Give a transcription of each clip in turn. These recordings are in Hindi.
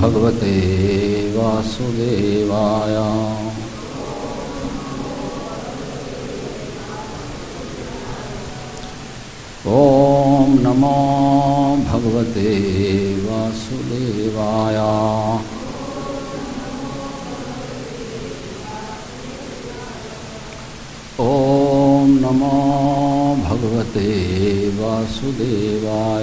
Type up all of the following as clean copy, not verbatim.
भगवते वासुदेवाय। ओम नमो भगवते वासुदेवाय। ओम नमो भगवते वासुदेवाय।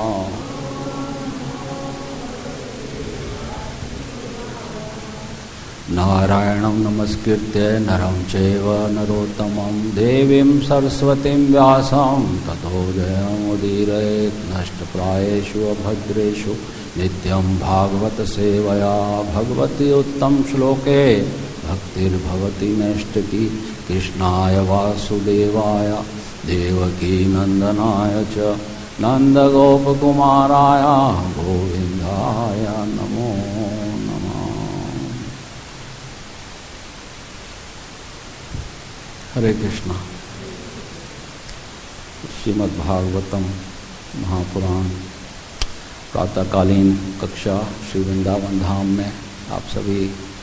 नारायणं नमस्कृत्य नरं चैव नरोत्तमं देवीं सरस्वतीं व्यासं ततो जयमुदीरयेत्। नष्टप्रायेषु अभद्रेषु नित्यं भागवत सेवया भगवती उत्तम श्लोके भक्तिर्भवति नैष्टिकी। कृष्णाय वासुदेवाय देवकी नंदनाय च नंदगोपकुमाराय गोविंदाय नमो नमः। हरे कृष्णा। श्रीमद्भागवतम महापुराण प्रातःकालीन कक्षा श्री वृंदावन धाम में आप सभी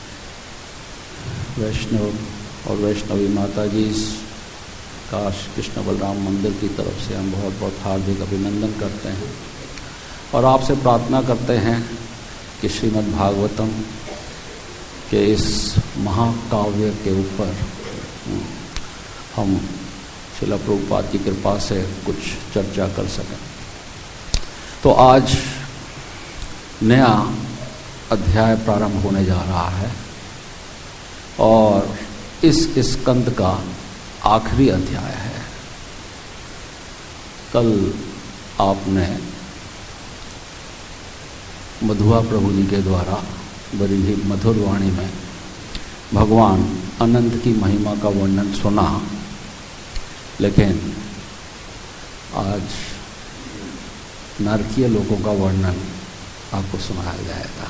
वैष्णव और वैष्णवी माता जी का कृष्ण बलराम मंदिर की तरफ से हम बहुत बहुत हार्दिक अभिनंदन करते हैं और आपसे प्रार्थना करते हैं कि श्रीमद् भागवतम के इस महाकाव्य के ऊपर हम श्रील प्रभुपाद की कृपा से कुछ चर्चा कर सकें। तो आज नया अध्याय प्रारंभ होने जा रहा है और इस स्कंद का आखिरी अध्याय है। कल आपने मधुआ प्रभु जी के द्वारा बड़ी ही मधुर वाणी में भगवान अनंत की महिमा का वर्णन सुना, लेकिन आज नरकीय लोगों का वर्णन आपको सुनाया जाएगा।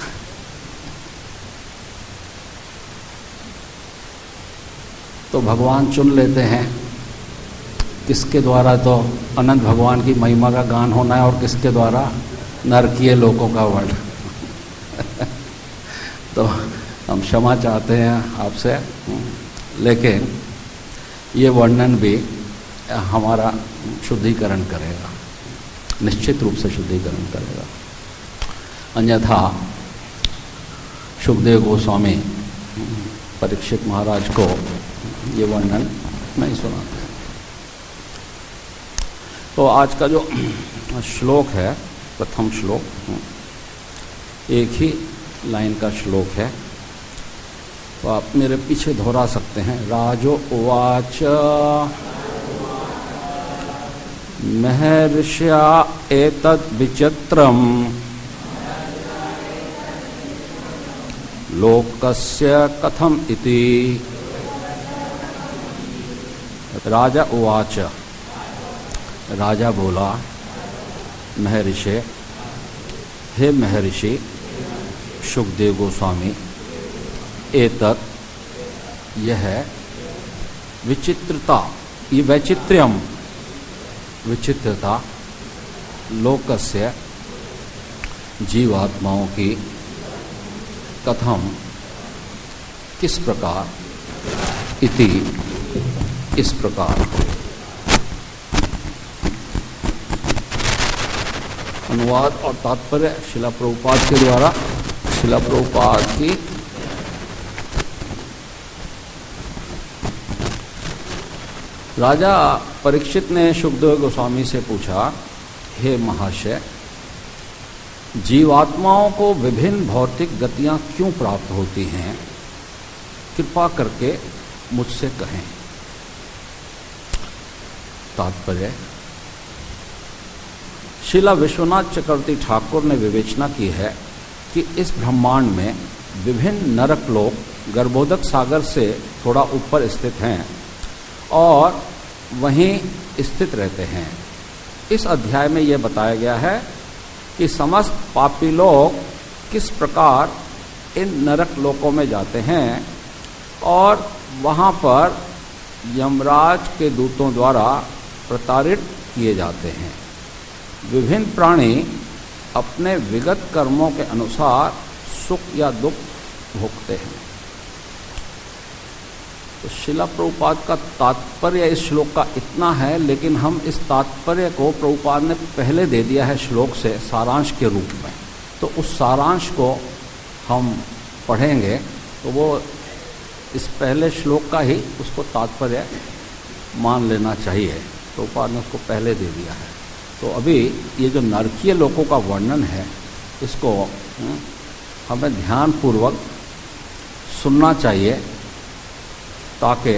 तो भगवान चुन लेते हैं किसके द्वारा तो अनंत भगवान की महिमा का गान होना है और किसके द्वारा नरकीय लोगों का वर्णन। तो हम क्षमा चाहते हैं आपसे, लेकिन ये वर्णन भी हमारा शुद्धिकरण करेगा, निश्चित रूप से शुद्धिकरण करेगा। अन्यथा सुखदेव गोस्वामी परीक्षित महाराज को ये वर्णन नहीं सुनाते। तो आज का जो श्लोक है, प्रथम श्लोक एक ही लाइन का श्लोक है, तो आप मेरे पीछे दोहरा सकते हैं। राजो उवाच महर्षिया एतद् विचित्रम् लोकस्य कथम इति। राजा उवाच, राजा बोला, महर्षि, हे महर्षि सुखदेव गोस्वामी, एतत् यह विचित्रता, ये वैचित्र्यम विचित्रता लोकस्य जीवात्माओं की कथम किस प्रकार इति इस प्रकार। अनुवाद और तात्पर्य श्रील प्रभुपाद के द्वारा। श्रील प्रभुपाद की राजा परीक्षित ने सुखदेव गोस्वामी से पूछा, हे महाशय, जीवात्माओं को विभिन्न भौतिक गतियां क्यों प्राप्त होती हैं? कृपा करके मुझसे कहें। तात्पर्य, श्रीला विश्वनाथ चक्रवर्ती ठाकुर ने विवेचना की है कि इस ब्रह्मांड में विभिन्न नरक लोक गर्भोदक सागर से थोड़ा ऊपर स्थित हैं और वहीं स्थित रहते हैं। इस अध्याय में यह बताया गया है कि समस्त पापी लोग किस प्रकार इन नरक लोकों में जाते हैं और वहाँ पर यमराज के दूतों द्वारा प्रताड़ित किए जाते हैं। विभिन्न प्राणी अपने विगत कर्मों के अनुसार सुख या दुख भोगते हैं। तो शिला प्रभुपाद का तात्पर्य इस श्लोक का इतना है, लेकिन हम इस तात्पर्य को प्रभुपाद ने पहले दे दिया है श्लोक से सारांश के रूप में। तो उस सारांश को हम पढ़ेंगे तो वो इस पहले श्लोक का ही उसको तात्पर्य मान लेना चाहिए। प्रभुपाद ने उसको पहले दे दिया है। तो अभी ये जो नरकीय लोकों का वर्णन है, इसको हमें ध्यानपूर्वक सुनना चाहिए, ताकि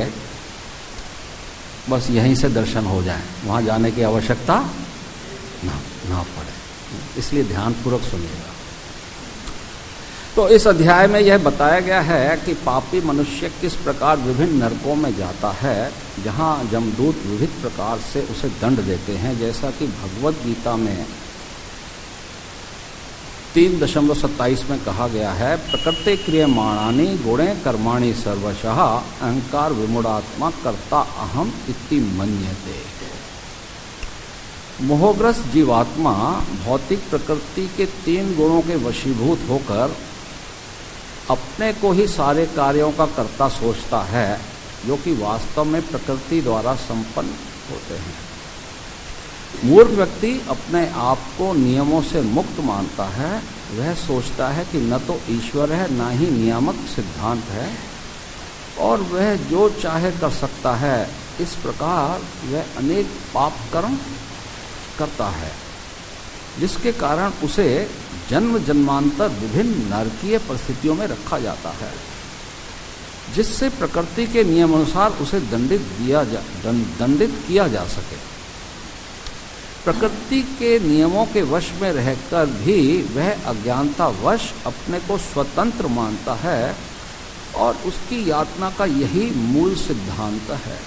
बस यहीं से दर्शन हो जाए, वहाँ जाने की आवश्यकता ना पड़े। इसलिए ध्यानपूर्वक सुनिएगा। तो इस अध्याय में यह बताया गया है कि पापी मनुष्य किस प्रकार विभिन्न नरकों में जाता है, जहाँ जमदूत विविध प्रकार से उसे दंड देते हैं। जैसा कि भगवत गीता में 3.27 में कहा गया है, प्रकृति क्रियमाणानि गुणे कर्माणि सर्वशः अहंकार विमूढ़ात्मा कर्ता अहम इति मन्यते। मोहग्रस्त जीवात्मा भौतिक प्रकृति के 3 गुणों के वशीभूत होकर अपने को ही सारे कार्यों का कर्ता सोचता है, जो कि वास्तव में प्रकृति द्वारा संपन्न होते हैं। मूर्ख व्यक्ति अपने आप को नियमों से मुक्त मानता है। वह सोचता है कि न तो ईश्वर है, न ही नियामक सिद्धांत है, और वह जो चाहे कर सकता है। इस प्रकार वह अनेक पाप कर्म करता है, जिसके कारण उसे जन्म जन्मांतर विभिन्न नरकीय परिस्थितियों में रखा जाता है, जिससे प्रकृति के नियमानुसार उसे दंडित किया जा सके। प्रकृति के नियमों के वश में रहकर भी वह अज्ञानतावश अपने को स्वतंत्र मानता है, और उसकी यातना का यही मूल सिद्धांत है।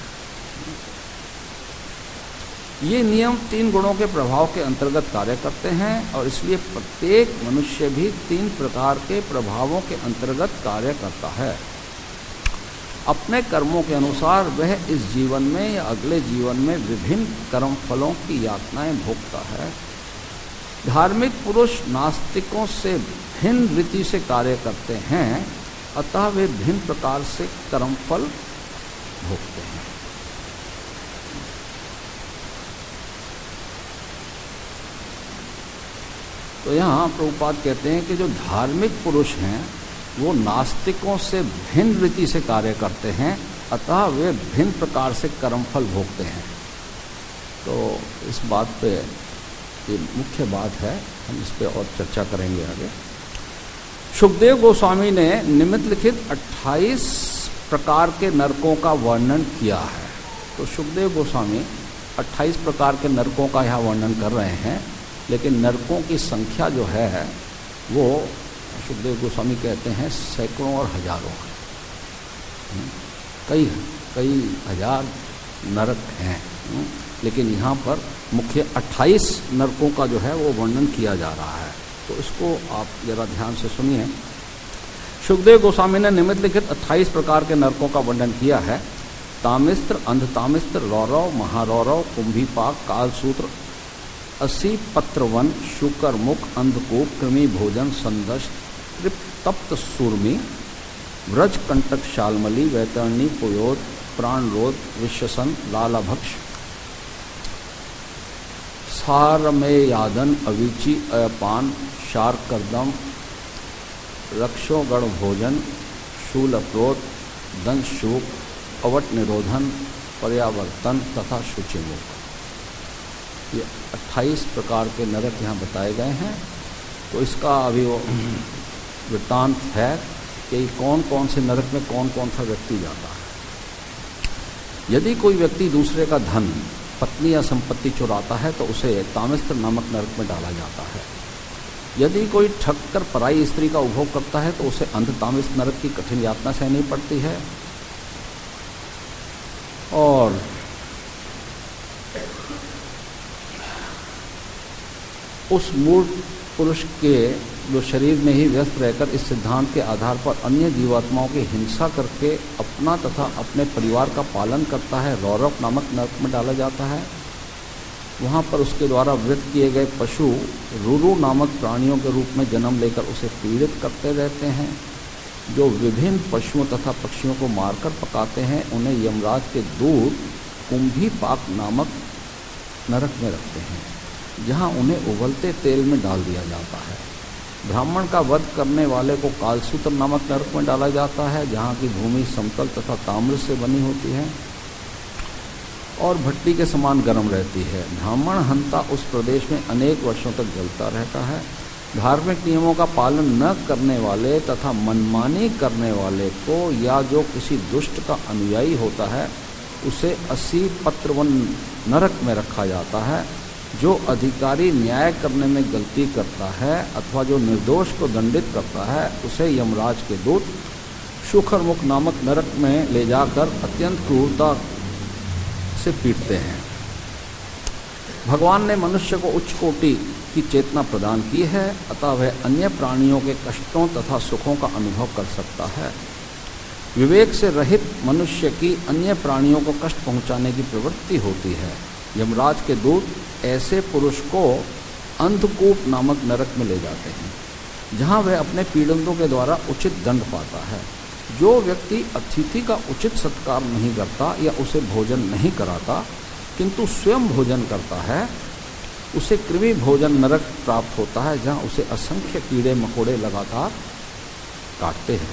ये नियम 3 गुणों के प्रभाव के अंतर्गत कार्य करते हैं, और इसलिए प्रत्येक मनुष्य भी 3 प्रकार के प्रभावों के अंतर्गत कार्य करता है। अपने कर्मों के अनुसार वह इस जीवन में या अगले जीवन में विभिन्न कर्म फलों की यातनाएं भोगता है। धार्मिक पुरुष नास्तिकों से भिन्न रीति से कार्य करते हैं, अतः वे भिन्न प्रकार से कर्मफल भोगते हैं। तो यहाँ प्रभुपाद कहते हैं कि जो धार्मिक पुरुष हैं वो नास्तिकों से भिन्न रीति से कार्य करते हैं, अतः वे भिन्न प्रकार से कर्मफल भोगते हैं। तो इस बात पे ये मुख्य बात है, हम इस पे और चर्चा करेंगे आगे। सुखदेव गोस्वामी ने निम्नलिखित 28 प्रकार के नरकों का वर्णन किया है। तो सुखदेव गोस्वामी 28 प्रकार के नरकों का यहाँ वर्णन कर रहे हैं, लेकिन नरकों की संख्या जो है वो सुखदेव गोस्वामी कहते हैं सैकड़ों और हजारों है। कई हजार नरक हैं, लेकिन यहाँ पर मुख्य 28 नरकों का जो है वो वर्णन किया जा रहा है। तो इसको आप जरा ध्यान से सुनिए। सुखदेव गोस्वामी ने निम्नलिखित 28 प्रकार के नरकों का वर्णन किया है। तामिस्त्र, अंधतामिस्त्र, रौरव, महारौरव, कुंभीपाक, कालसूत्र, 80 पत्रवन, शुकर मुख, अंधकूप, कृमि भोजन, संदश, तप्त सूर्मी, व्रज कंटक, शालमली, वैतरणी, पुयोद, प्राणरोध, विश्वसन, लालाभक्ष, सारमेयादन, अविची, अपान, शारकर्दम, रक्षोगण भोजन, शूलप्रोत, दंशूक, अवट निरोधन, पर्यावर्तन तथा शुचिमुख। ये 28 प्रकार के नरक यहाँ बताए गए हैं। तो इसका अभी वो वृत्तांत है कि कौन कौन से नरक में कौन कौन सा व्यक्ति जाता है। यदि कोई व्यक्ति दूसरे का धन, पत्नी या संपत्ति चुराता है तो उसे तामिस्त्र नामक नरक में डाला जाता है। यदि कोई ठग कर पराई स्त्री का उपभोग करता है तो उसे अंधतामिस्त्र नरक की कठिन यातना सहनी पड़ती है। और उस मूर्ख पुरुष के जो शरीर में ही व्यस्त रहकर इस सिद्धांत के आधार पर अन्य जीवात्माओं की हिंसा करके अपना तथा अपने परिवार का पालन करता है, रौरव नामक नरक में डाला जाता है। वहाँ पर उसके द्वारा वध किए गए पशु रुरु नामक प्राणियों के रूप में जन्म लेकर उसे पीड़ित करते रहते हैं। जो विभिन्न पशुओं तथा पक्षियों को मारकर पकाते हैं उन्हें यमराज के दूत कुंभीपाक नामक नरक में रखते हैं, जहाँ उन्हें उबलते तेल में डाल दिया जाता है। ब्राह्मण का वध करने वाले को कालसूत्र नामक नरक में डाला जाता है, जहाँ की भूमि समतल तथा ताम्र से बनी होती है और भट्टी के समान गर्म रहती है। ब्राह्मण हंता उस प्रदेश में अनेक वर्षों तक जलता रहता है। धार्मिक नियमों का पालन न करने वाले तथा मनमानी करने वाले को या जो किसी दुष्ट का अनुयायी होता है उसे 80 पत्रवन नरक में रखा जाता है। जो अधिकारी न्याय करने में गलती करता है अथवा जो निर्दोष को दंडित करता है उसे यमराज के दूत शुखरमुख नामक नरक में ले जाकर अत्यंत क्रूरता से पीटते हैं। भगवान ने मनुष्य को उच्च कोटि की चेतना प्रदान की है, अतः वह अन्य प्राणियों के कष्टों तथा सुखों का अनुभव कर सकता है। विवेक से रहित मनुष्य की अन्य प्राणियों को कष्ट पहुंचाने की प्रवृत्ति होती है। यमराज के दूत ऐसे पुरुष को अंधकूप नामक नरक में ले जाते हैं, जहां वह अपने पीड़ितों के द्वारा उचित दंड पाता है। जो व्यक्ति अतिथि का उचित सत्कार नहीं करता या उसे भोजन नहीं कराता किंतु स्वयं भोजन करता है उसे कृमि भोजन नरक प्राप्त होता है, जहां उसे असंख्य कीड़े मकोड़े लगातार काटते हैं।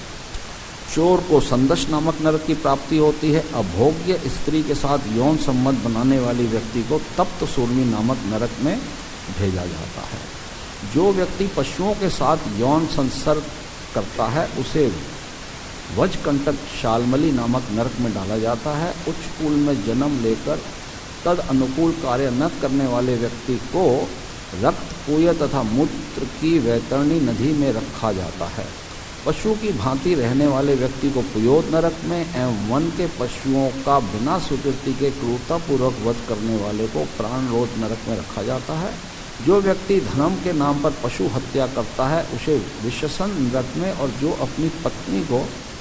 चोर को संदश नामक नरक की प्राप्ति होती है। अभोग्य स्त्री के साथ यौन संबंध बनाने वाली व्यक्ति को तप्त सूर्मी नामक नरक में भेजा जाता है। जो व्यक्ति पशुओं के साथ यौन संसर्ग करता है उसे वजकंटक शालमली नामक नरक में डाला जाता है। उच्च कुल में जन्म लेकर तद अनुकूल कार्य न करने वाले व्यक्ति को रक्त कुय तथा मूत्र की वैतरणी नदी में रखा जाता है। पशु की भांति रहने वाले व्यक्ति को पुयोत नरक में एवं वन के पशुओं का बिना स्वीकृति के क्रूरतापूर्वक वध करने वाले को प्राणरोध नरक में रखा जाता है। जो व्यक्ति धर्म के नाम पर पशु हत्या करता है उसे विशसन नरक में, और जो अपनी पत्नी को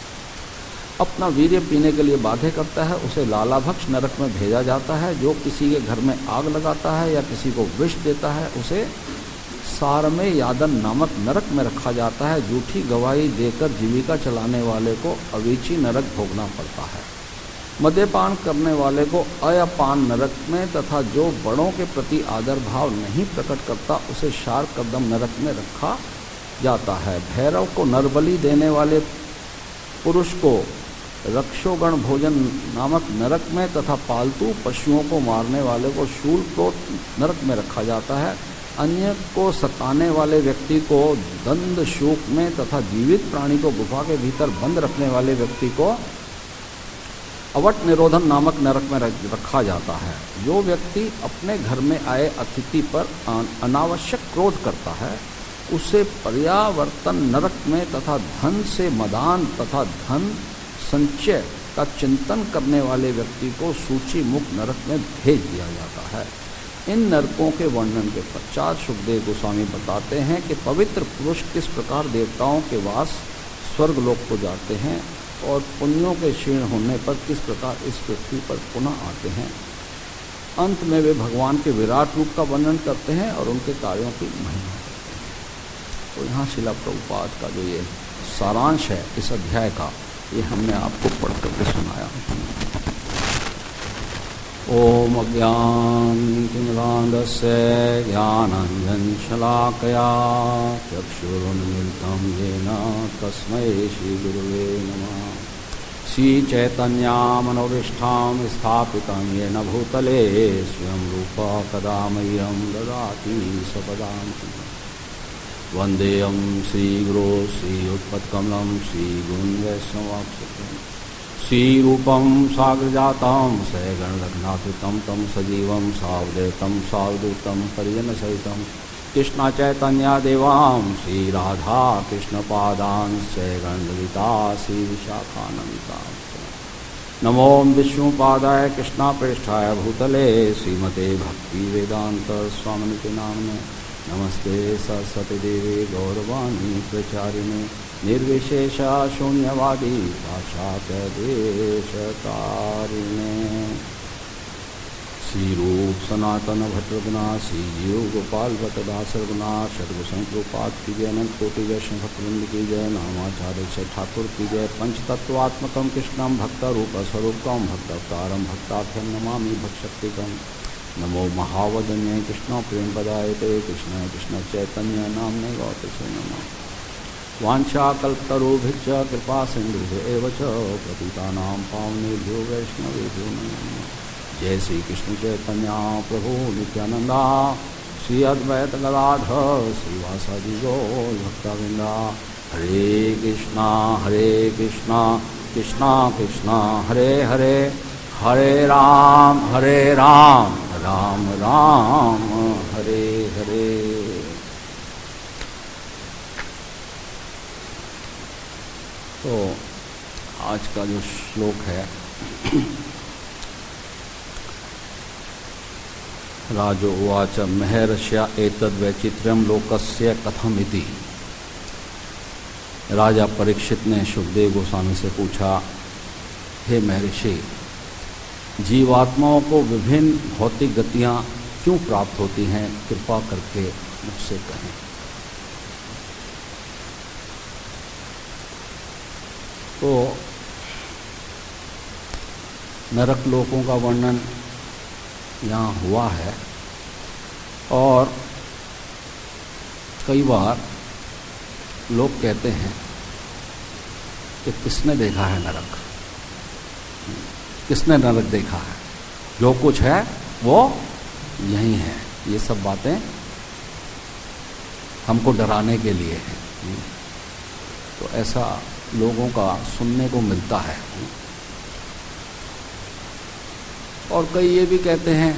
अपना वीर्य पीने के लिए बाध्य करता है उसे लालाभक्ष नरक में भेजा जाता है। जो किसी के घर में आग लगाता है या किसी को विष देता है उसे सारमे यादन नामक नरक में रखा जाता है। झूठी गवाही देकर जीविका चलाने वाले को अवीची नरक भोगना पड़ता है। मद्यपान करने वाले को अयपान नरक में तथा जो बड़ों के प्रति आदर भाव नहीं प्रकट करता उसे शार कदम नरक में रखा जाता है। भैरव को नरबली देने वाले पुरुष को रक्षोगण भोजन नामक नरक में तथा पालतू पशुओं को मारने वाले को शूलप्रोत नरक में रखा जाता है। अन्य को सताने वाले व्यक्ति को दंड शूक में तथा जीवित प्राणी को गुफा के भीतर बंद रखने वाले व्यक्ति को अवट निरोधन नामक नरक में रखा जाता है। जो व्यक्ति अपने घर में आए अतिथि पर अनावश्यक क्रोध करता है उसे पर्यावर्तन नरक में तथा धन से मदान तथा धन संचय का चिंतन करने वाले व्यक्ति को सूची मुक्त नरक में भेज दिया जाता है। इन नरकों के वर्णन के पश्चात सुखदेव गोस्वामी बताते हैं कि पवित्र पुरुष किस प्रकार देवताओं के वास स्वर्गलोक को जाते हैं और पुण्यों के क्षीण होने पर किस प्रकार इस पृथ्वी पर पुनः आते हैं। अंत में वे भगवान के विराट रूप का वर्णन करते हैं और उनके कार्यों की महिमा करते हैं। तो यहाँ शिला प्रभुपाद का जो ये सारांश है इस अध्याय का, ये हमने आपको पढ़ करके सुनाया। ओम अज्ञानतिमिरान्धस्य ज्ञानाञ्जनशलाकया चक्षुरुन्मिलितं येन तस्मै श्रीगुरुवे नमः। श्रीचैतन्यमनोभीष्टां स्थापितं येन भूतले स्वयं रूपा कदा मह्यं ददाति स्वपदान्ति। वन्देऽहं श्रीगुरो श्रीयुत्पत्कमलं श्रीगुरुं वैष्णवाक्षरं श्रीरूपं साग्रजातं सगणरघुनाथं तं सजीवं सावधूतं सावधूतं परिजनसहितं कृष्णचैतन्यदेवां श्रीराधा कृष्णपादान् सगणललिता श्रीविशाखानन्दां। नमो विष्णुपादाय कृष्णप्रेष्ठाय भूतले श्रीमते भक्तिवेदान्त स्वामिनिति नाम्ने। नमस्ते सरस्वती देवी गौरवाणी प्रचारिणे निर्विशेष शून्यवादी पाश्चात्य देशतारिणे। श्री रूप सनातन भट्टगुना श्री जीव गोपाल भट्टदास गुना षडगोसाई गोपाल की जय, अनंत कोटि वैष्णव भक्तवृंद की जय, नामाचार्य से ठाकुर की जय। पंचतत्वात्मकम कृष्णम भक्त रूप स्वरूपम भक्तावतारम भक्ताख्यम नमामि भक्तशक्तिकम। नमो महावदन्य कृष्ण प्रेम पदायते कृष्ण कृष्ण चैतन्य नामने गौते से नमः। वाञ्छाकल्पतरुभ्यश्च कृपा सिन्धुभ्येव च पतितानां पावनेभ्यो वैष्णवेभ्यो नमो नमः। जय श्री कृष्ण चैतन्य प्रभु नित्यानंदा श्री अद्वैत गदाधर श्रीवासादि गौर भक्तवृंदा। हरे कृष्णा कृष्णा कृष्णा हरे हरे, हरे राम राम राम हरे हरे। तो आज का जो श्लोक है राजो उवाच महर्ष्या एतद् वैचित्र्यं लोकस्य कथमिति। राजा परीक्षित ने सुखदेव गोस्वामी से पूछा, हे महर्षि, जीवात्माओं को विभिन्न भौतिक गतियाँ क्यों प्राप्त होती हैं, कृपा करके मुझसे कहें। तो नरक लोकों का वर्णन यहाँ हुआ है और कई बार लोग कहते हैं कि किसने देखा है नरक, किसने नरक देखा है, जो कुछ है वो यही है। ये सब बातें हमको डराने के लिए हैं। तो ऐसा लोगों का सुनने को मिलता है। और कई ये भी कहते हैं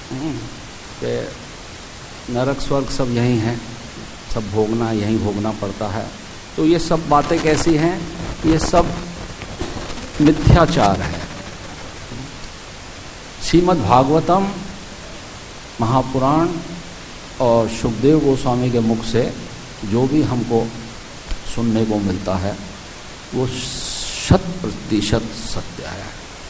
कि नरक स्वर्ग सब यही हैं, सब भोगना यहीं भोगना पड़ता है। तो ये सब बातें कैसी हैं, ये सब मिथ्याचार है। श्रीमद् भागवतम महापुराण और सुखदेव गोस्वामी के मुख से जो भी हमको सुनने को मिलता है वो 100% सत्य है।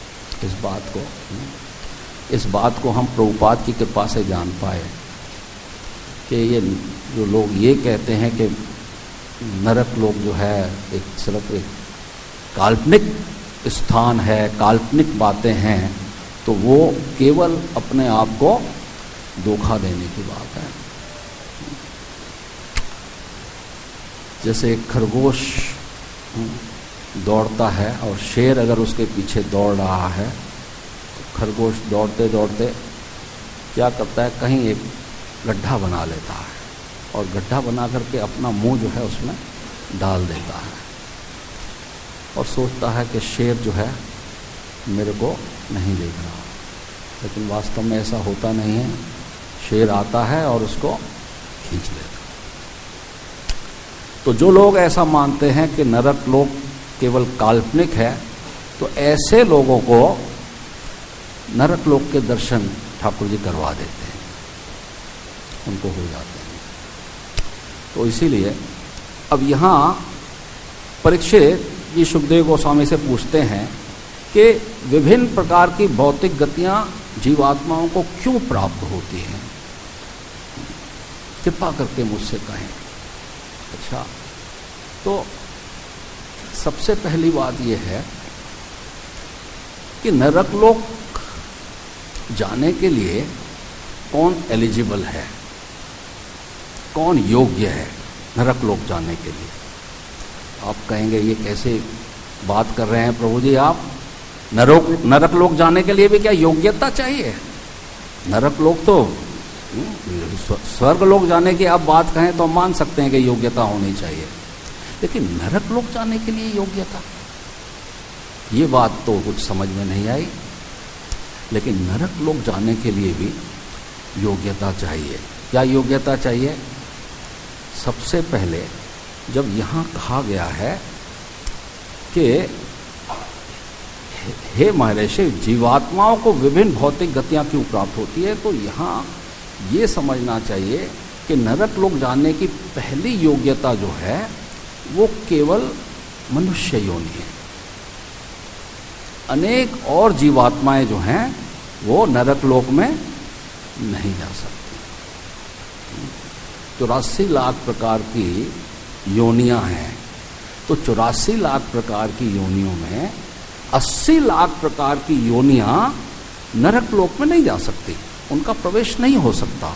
इस बात को हम प्रभुपाद की कृपा से जान पाए कि ये जो लोग ये कहते हैं कि नरक लोक जो है एक सिर्फ एक काल्पनिक स्थान है, काल्पनिक बातें हैं, तो वो केवल अपने आप को धोखा देने की बात है। जैसे एक खरगोश दौड़ता है और शेर अगर उसके पीछे दौड़ रहा है, तो खरगोश दौड़ते दौड़ते क्या करता है, कहीं एक गड्ढा बना लेता है और गड्ढा बना करके अपना मुंह जो है उसमें डाल देता है और सोचता है कि शेर जो है मेरे को नहीं देख रहा। लेकिन वास्तव में ऐसा होता नहीं है। शेर आता है और उसको खींच लेता है। तो जो लोग ऐसा मानते हैं कि नरक लोक केवल काल्पनिक है, तो ऐसे लोगों को नरक लोक के दर्शन ठाकुर जी करवा देते हैं, उनको हो जाते हैं। तो इसीलिए अब यहाँ परीक्षित जी सुखदेव गोस्वामी से पूछते हैं कि विभिन्न प्रकार की भौतिक गतियाँ जीवात्माओं को क्यों प्राप्त होती हैं, कृपा करके मुझसे कहें। अच्छा, तो सबसे पहली बात यह है कि नरक लोक जाने के लिए कौन एलिजिबल है, कौन योग्य है नरक लोक जाने के लिए। आप कहेंगे ये कैसे बात कर रहे हैं प्रभु जी आप, नरक लोक जाने के लिए भी क्या योग्यता चाहिए? नरक लोक तो स्वर्ग लोक जाने की आप बात कहें तो मान सकते हैं कि योग्यता होनी चाहिए, लेकिन नरक लोक जाने के लिए योग्यता, ये बात तो कुछ समझ में नहीं आई। लेकिन नरक लोक जाने के लिए भी योग्यता चाहिए। क्या योग्यता चाहिए? सबसे पहले जब यहाँ कहा गया है कि हे महर्षि, जीवात्माओं को विभिन्न भौतिक गतियाँ क्यों प्राप्त होती है, तो यहाँ ये समझना चाहिए कि नरक लोक जाने की पहली योग्यता जो है वो केवल मनुष्य योनि है। अनेक और जीवात्माएं जो हैं वो नरक लोक में नहीं जा सकती। 84 लाख प्रकार की योनियां हैं, तो 84 लाख प्रकार की योनियों में 80 लाख प्रकार की योनियां नरक लोक में नहीं जा सकती, उनका प्रवेश नहीं हो सकता।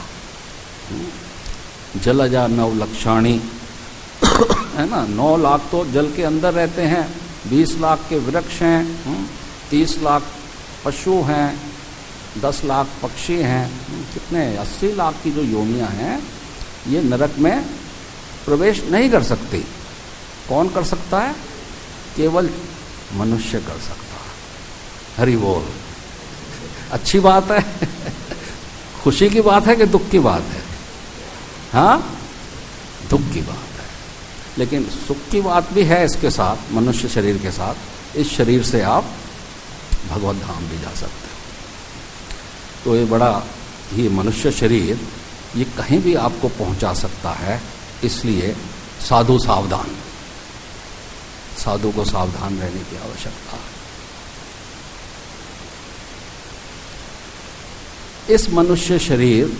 जलजा 9 लक्षाणी है ना, 9 लाख तो जल के अंदर रहते हैं, 20 लाख के वृक्ष हैं, 30 लाख पशु हैं, 10 लाख पक्षी हैं, कितने 80 लाख की जो योनियां हैं ये नरक में प्रवेश नहीं कर सकती। कौन कर सकता है? केवल मनुष्य कर सकता है। हरि बोल। अच्छी बात है खुशी की बात है कि दुख की बात है? हाँ, दुख की बात है, लेकिन सुख की बात भी है इसके साथ। मनुष्य शरीर के साथ इस शरीर से आप भगवत धाम भी जा सकते हो। तो ये बड़ा ही मनुष्य शरीर ये कहीं भी आपको पहुंचा सकता है, इसलिए साधु सावधान, साधु को सावधान रहने की आवश्यकता है। इस मनुष्य शरीर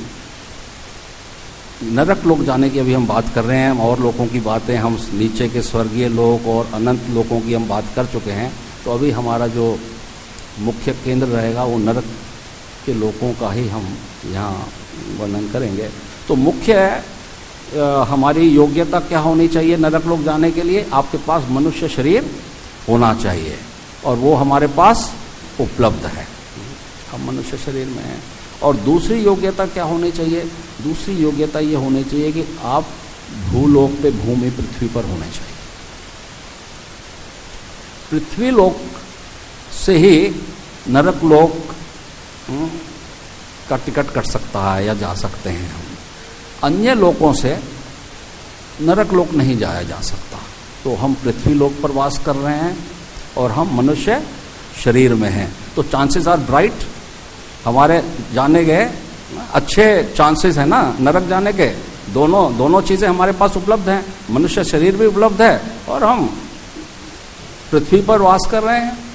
नरक लोक जाने की अभी हम बात कर रहे हैं, और लोगों की बातें, हम नीचे के स्वर्गीय लोक और अनंत लोकों की हम बात कर चुके हैं। तो अभी हमारा जो मुख्य केंद्र रहेगा वो नरक के लोकों का ही हम यहाँ वर्णन करेंगे। तो मुख्य हमारी योग्यता क्या होनी चाहिए नरक लोक जाने के लिए? आपके पास मनुष्य शरीर होना चाहिए, और वो हमारे पास उपलब्ध है, हम मनुष्य शरीर में हैं। और दूसरी योग्यता क्या होनी चाहिए? दूसरी योग्यता ये होनी चाहिए कि आप भूलोक पे, भूमि पृथ्वी पर होने चाहिए। पृथ्वी लोक से ही नरक लोक का टिकट कट सकता है या जा सकते हैं हम। अन्य लोकों से नरक लोक नहीं जाया जा सकता। तो हम पृथ्वी लोक पर वास कर रहे हैं और हम मनुष्य शरीर में हैं, तो चांसेस आर ब्राइट, हमारे जाने के अच्छे चांसेस है ना नरक जाने के। दोनों चीज़ें हमारे पास उपलब्ध हैं, मनुष्य शरीर भी उपलब्ध है और हम पृथ्वी पर वास कर रहे हैं।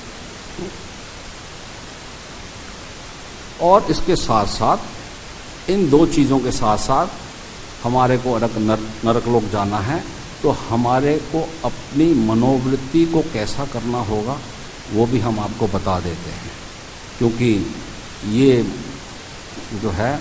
और इसके साथ साथ, इन दो चीज़ों के साथ साथ हमारे को नरक लोक जाना है, तो हमारे को अपनी मनोवृत्ति को कैसा करना होगा वो भी हम आपको बता देते हैं। क्योंकि ये जो है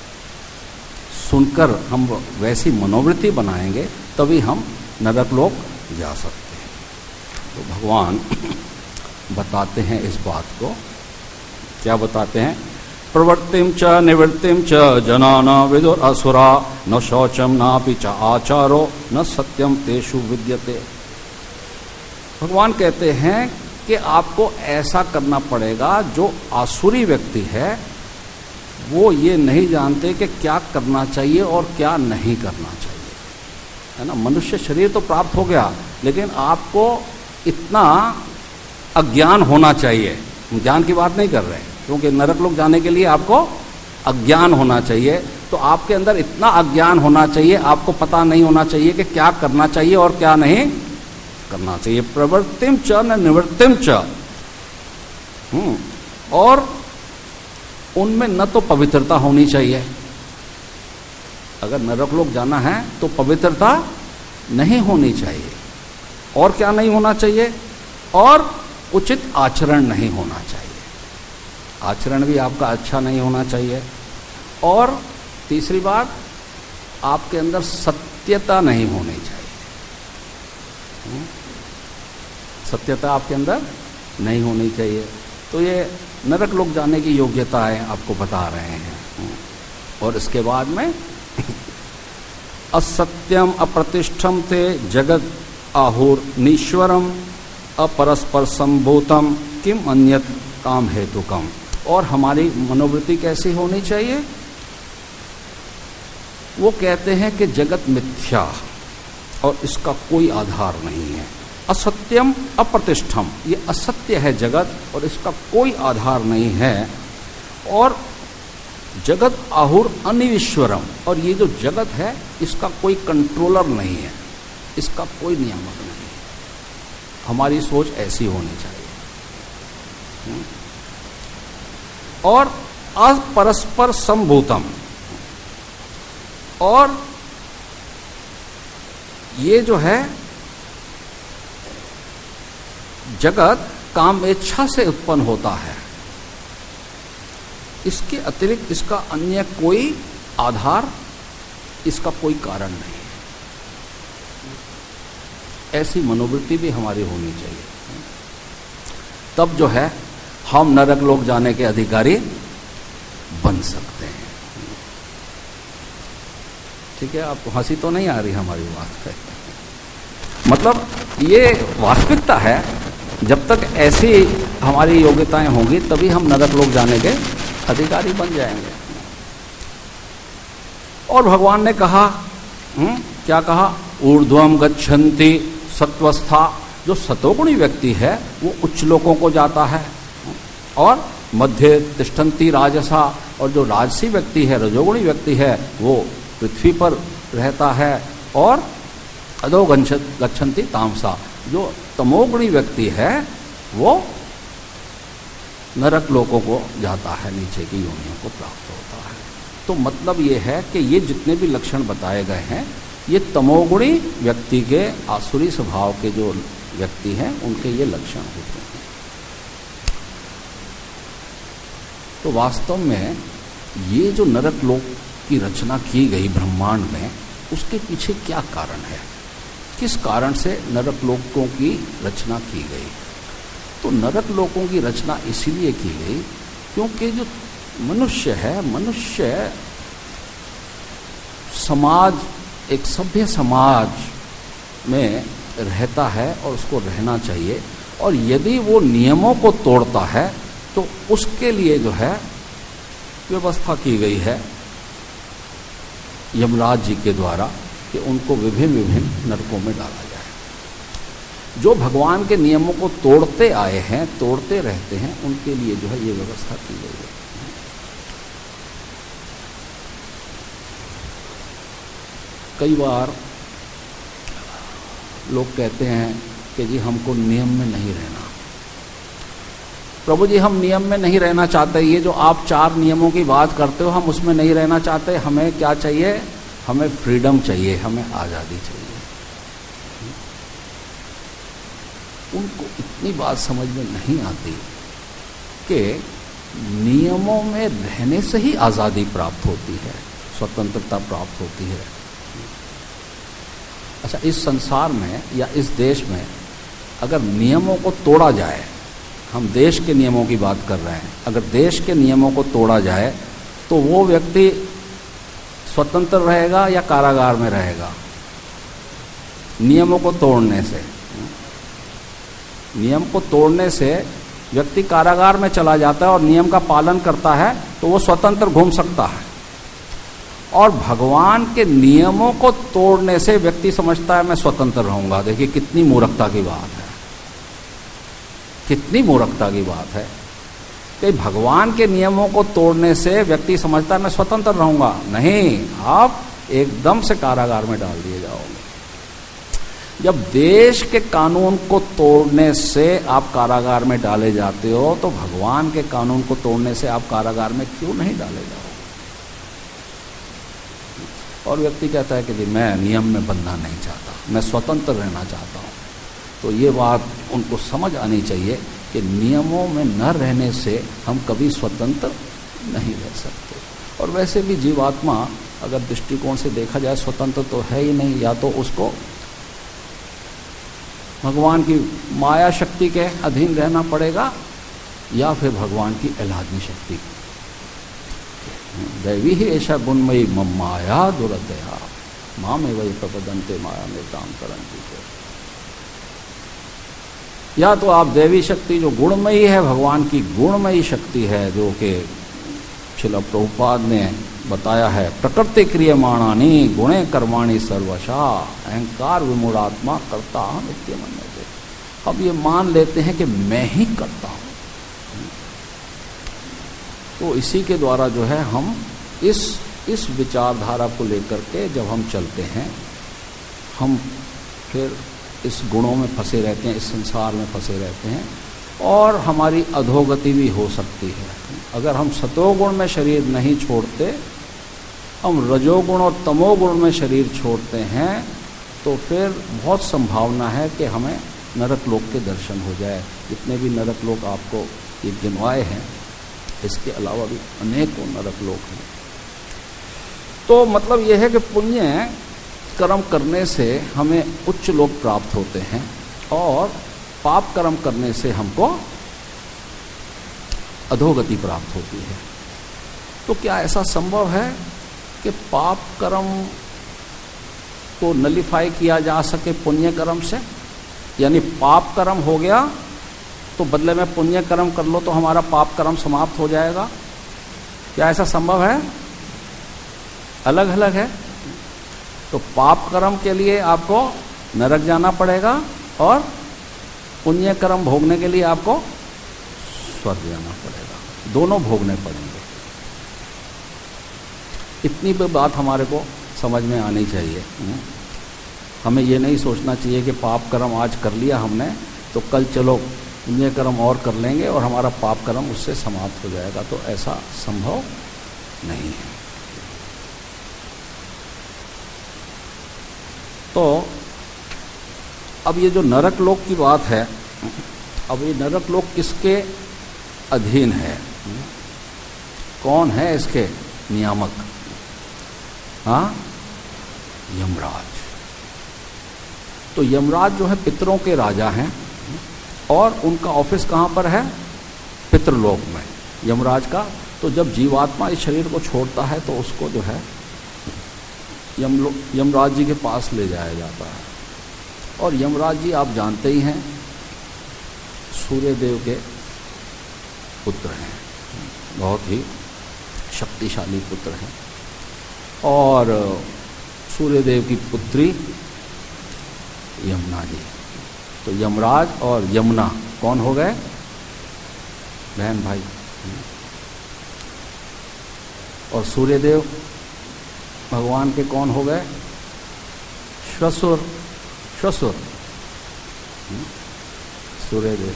सुनकर हम वैसी मनोवृत्ति बनाएंगे तभी हम नरक लोक जा सकते हैं। तो भगवान बताते हैं इस बात को। क्या बताते हैं? प्रवृत्तिम च निवृत्तिम च जना न विदुर असुरा न शौचम नापि च आचारो न सत्यम तेषु विद्यते। भगवान कहते हैं कि आपको ऐसा करना पड़ेगा, जो आसुरी व्यक्ति है वो ये नहीं जानते कि क्या करना चाहिए और क्या नहीं करना चाहिए, है ना। मनुष्य शरीर तो प्राप्त हो गया, लेकिन आपको इतना अज्ञान होना चाहिए। हम ज्ञान की बात नहीं कर रहे हैं, क्योंकि नरक लोक जाने के लिए आपको अज्ञान होना चाहिए। तो आपके अंदर इतना अज्ञान होना चाहिए, आपको पता नहीं होना चाहिए कि क्या करना चाहिए और क्या नहीं करना चाहिए। प्रवृत्तिम च न निवृत्तिम च, और उनमें न तो पवित्रता होनी चाहिए। अगर नरक लोक जाना है तो पवित्रता नहीं होनी चाहिए। और क्या नहीं होना चाहिए? और उचित आचरण नहीं होना चाहिए। आचरण भी आपका अच्छा नहीं होना चाहिए। और तीसरी बात, आपके अंदर सत्यता नहीं होनी चाहिए। सत्यता आपके अंदर नहीं होनी चाहिए। तो ये नरक लोक जाने की योग्यताएं आपको बता रहे हैं। और इसके बाद में असत्यम अप्रतिष्ठम ते जगत आहुर नीश्वरम अपरस्पर संभूतम किम अन्यत काम हेतुकम। और हमारी मनोवृत्ति कैसी होनी चाहिए? वो कहते हैं कि जगत मिथ्या और इसका कोई आधार नहीं है। असत्यम अप्रतिष्ठम, ये असत्य है जगत और इसका कोई आधार नहीं है। और जगत आहुर अनिश्वरम, और ये जो जगत है इसका कोई कंट्रोलर नहीं है, इसका कोई नियामक नहीं है। हमारी सोच ऐसी होनी चाहिए। और अपरस्पर संभूतम। और ये जो है जगत काम इच्छा से उत्पन्न होता है, इसके अतिरिक्त इसका अन्य कोई आधार, इसका कोई कारण नहीं है। ऐसी मनोवृत्ति भी हमारी होनी चाहिए, तब जो है हम नरक लोक जाने के अधिकारी बन सकते हैं। ठीक है, आपको हंसी तो नहीं आ रही हमारी बात है? मतलब ये वास्तविकता है, जब तक ऐसी हमारी योग्यताएं होंगी तभी हम नरक लोक जाने के अधिकारी बन जाएंगे। और भगवान ने कहा, क्या कहा? ऊर्ध्वम गच्छन्ति सत्वस्था। जो सतोगुणी व्यक्ति है वो उच्च लोकों को जाता है, और मध्य तिष्ठन्ति राजसा। और जो राजसी व्यक्ति है, रजोगुणी व्यक्ति है, वो पृथ्वी पर रहता है। और अधो गच्छन्ति तामसा। जो तमोगुणी व्यक्ति है वो नरक लोकों को जाता है, नीचे की योनियों को प्राप्त होता है। तो मतलब ये है कि ये जितने भी लक्षण बताए गए हैं, ये तमोगुणी व्यक्ति के, आसुरी स्वभाव के जो व्यक्ति हैं, उनके ये लक्षण होते हैं। तो वास्तव में ये जो नरक लोक की रचना की गई ब्रह्मांड में, उसके पीछे क्या कारण है? किस कारण से नरक लोकों की रचना की गई? तो नरक लोकों की रचना इसीलिए की गई क्योंकि जो मनुष्य है, मनुष्य समाज, एक सभ्य समाज में रहता है और उसको रहना चाहिए। और यदि वो नियमों को तोड़ता है तो उसके लिए जो है व्यवस्था की गई है यमराज जी के द्वारा कि उनको विभिन्न विभिन्न नरकों में डाला जाए। जो भगवान के नियमों को तोड़ते आए हैं, तोड़ते रहते हैं, उनके लिए जो है ये व्यवस्था की गई है। कई बार लोग कहते हैं कि जी हमको नियम में नहीं रहना। प्रभु जी, हम नियम में नहीं रहना चाहते। ये जो आप 4 नियमों की बात करते हो, हम उसमें नहीं रहना चाहते। हमें क्या चाहिए? हमें फ्रीडम चाहिए, हमें आज़ादी चाहिए। उनको इतनी बात समझ में नहीं आती कि नियमों में रहने से ही आज़ादी प्राप्त होती है, स्वतंत्रता प्राप्त होती है। अच्छा, इस संसार में या इस देश में अगर नियमों को तोड़ा जाए, हम देश के नियमों की बात कर रहे हैं, अगर देश के नियमों को तोड़ा जाए तो वो व्यक्ति स्वतंत्र रहेगा या कारागार में रहेगा? नियमों को तोड़ने से, नियम को तोड़ने से व्यक्ति कारागार में चला जाता है और नियम का पालन करता है तो वो स्वतंत्र घूम सकता है। और भगवान के नियमों को तोड़ने से व्यक्ति समझता है मैं स्वतंत्र रहूंगा। देखिए कितनी मूर्खता की बात है, कितनी मूर्खता की बात है कि भगवान के नियमों को तोड़ने से व्यक्ति समझता है मैं स्वतंत्र रहूंगा। नहीं, आप एकदम से कारागार में डाल दिए जाओगे। जब देश के कानून को तोड़ने से आप कारागार में डाले जाते हो, तो भगवान के कानून को तोड़ने से आप कारागार में क्यों नहीं डाले जाओगे? और व्यक्ति कहता है कि जी मैं नियम में बंधना नहीं चाहता, मैं स्वतंत्र रहना चाहता हूँ। तो ये बात उनको समझ आनी चाहिए कि नियमों में न रहने से हम कभी स्वतंत्र नहीं रह सकते। और वैसे भी जीवात्मा अगर दृष्टिकोण से देखा जाए स्वतंत्र तो है ही नहीं। या तो उसको भगवान की माया शक्ति के अधीन रहना पड़ेगा या फिर भगवान की एलादनी शक्ति। दैवी ही ऐसा गुणमयी मम माया दुरतया मामे वही प्रपदंते माया में काम करंती। या तो आप दैवी शक्ति जो गुणमयी है, भगवान की गुणमयी शक्ति है, जो कि श्रील प्रभुपाद ने बताया है, प्रकृति क्रियमाणानि गुणे कर्माणि सर्वशा अहंकार विमूढ़ात्मा करता हम नित्य मन्यते। अब ये मान लेते हैं कि मैं ही करता हूँ। तो इसी के द्वारा जो है हम इस विचारधारा को लेकर के जब हम चलते हैं, हम फिर इस गुणों में फंसे रहते हैं, इस संसार में फंसे रहते हैं और हमारी अधोगति भी हो सकती है। अगर हम सतोगुण में शरीर नहीं छोड़ते, हम रजोगुण और तमोगुण में शरीर छोड़ते हैं, तो फिर बहुत संभावना है कि हमें नरक लोक के दर्शन हो जाए। जितने भी नरक लोक आपको ये गिनवाए हैं, इसके अलावा भी अनेकों नरक लोक हैं। तो मतलब यह है कि पुण्य कर्म करने से हमें उच्च लोक प्राप्त होते हैं और पाप कर्म करने से हमको अधोगति प्राप्त होती है। तो क्या ऐसा संभव है कि पाप कर्म को नलिफाई किया जा सके पुण्य कर्म से? यानी पाप कर्म हो गया तो बदले में पुण्य कर्म कर लो तो हमारा पाप कर्म समाप्त हो जाएगा? क्या ऐसा संभव है? अलग अलग है। तो पाप कर्म के लिए आपको नरक जाना पड़ेगा और पुण्य कर्म भोगने के लिए आपको स्वर्ग जाना पड़ेगा। दोनों भोगने पड़ेंगे। इतनी भी बात हमारे को समझ में आनी चाहिए। हमें ये नहीं सोचना चाहिए कि पाप कर्म आज कर लिया हमने तो कल चलो पुण्य कर्म और कर लेंगे और हमारा पाप कर्म उससे समाप्त हो जाएगा। तो ऐसा संभव नहीं है। तो अब ये जो नरक लोक की बात है, अब ये नरक लोक किसके अधीन है? कौन है इसके नियामक? हाँ, यमराज। तो यमराज जो है पितरों के राजा हैं और उनका ऑफिस कहाँ पर है? पितृलोक में यमराज का। तो जब जीवात्मा इस शरीर को छोड़ता है तो उसको जो है यमराज जी के पास ले जाया जाता है। और यमराज जी आप जानते ही हैं सूर्य देव के पुत्र हैं, बहुत ही शक्तिशाली पुत्र हैं। और सूर्य देव की पुत्री यमुना जी। तो यमराज और यमुना कौन हो गए? बहन भाई। और सूर्यदेव भगवान के कौन हो गए? श्वसुर। श्वसुर सूर्यदेव।